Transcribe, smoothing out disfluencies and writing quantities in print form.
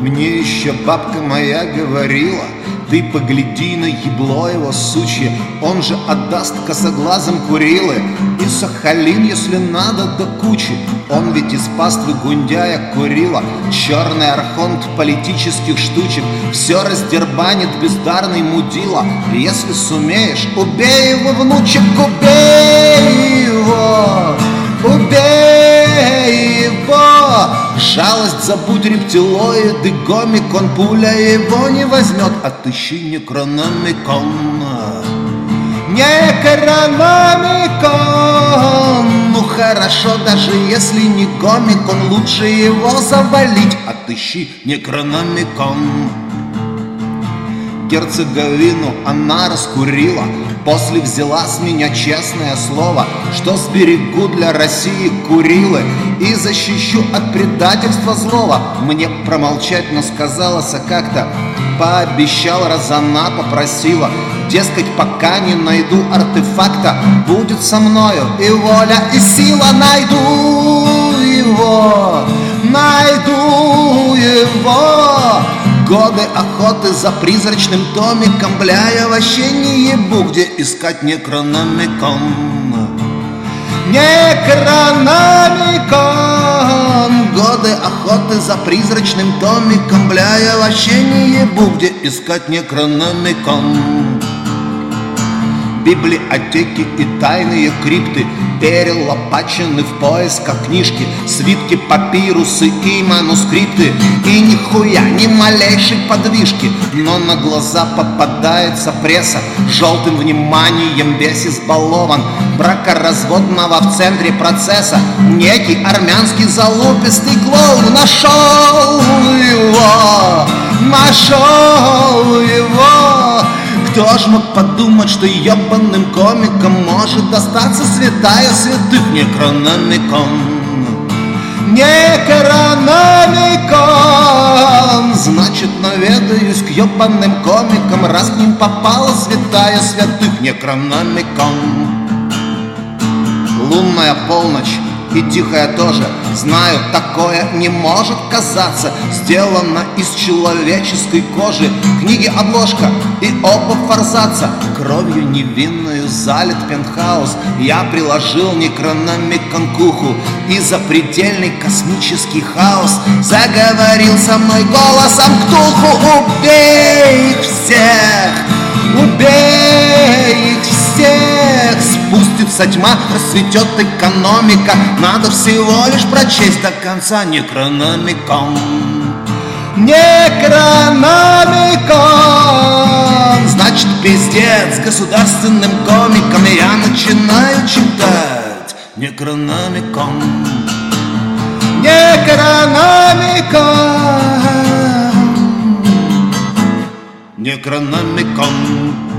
Мне еще бабка моя говорила: ты погляди на ебло его сучье, он же отдаст косоглазым Курилы. И Сахалин, если надо, до кучи, он ведь из паствы Гундяя Курила. Черный архонт политических штучек все раздербанит бездарный мудила. Если сумеешь, убей его, внучек, убей его, убей его. Жалость забудь, рептилоиды, гомик, он пуля его не возьмет. Отыщи Некрономикон. Некрономикон. Ну хорошо, даже если не гомик, он лучше его завалить. Отыщи Некрономикон. Герцеговину она раскурила, после взяла с меня честное слово, что сберегу для России Курилы и защищу от предательства злого. Мне промолчать, но сказалась как-то, пообещал, раз она попросила. Дескать, пока не найду артефакта, будет со мною и воля, и сила. Найду его, найду его. Годы охоты за призрачным томиком, бля, я вообще не ебу, где искать Некрономикон. Некрономикон. Годы охоты за призрачным томиком, бля, я вообще не ебу, где искать Некрономикон. Библиотеки и тайные крипты перелопачены в поисках книжки, свитки, папирусы и манускрипты. И нихуя, ни малейшей подвижки, но на глаза попадается пресса. Желтым вниманием весь избалован, бракоразводного в центре процесса. Некий армянский залупистый клоун нашел его, нашел его. Кто ж мог подумать, что ебаным комиком может достаться святая святых Некрономикон. Некрономикон. Значит, наведаюсь к ебаным комикам, раз к ним попала святая святых Некрономикон. Лунная полночь и тихая тоже, знаю, такое не может казаться. Сделано из человеческой кожи, книги обложка и оба форзаца. Кровью невинную залит пентхаус, я приложил Некрономикон к уху, и запредельный космический хаос заговорил со мной голосом ктулху. Убей их всех, убей их всех. Спустится тьма, расцветет экономика, надо всего лишь прочесть до конца Некрономикон. Некрономикон. Значит, пиздец государственным комиком, я начинаю читать Некрономикон. Некрономикон. Некрономикон.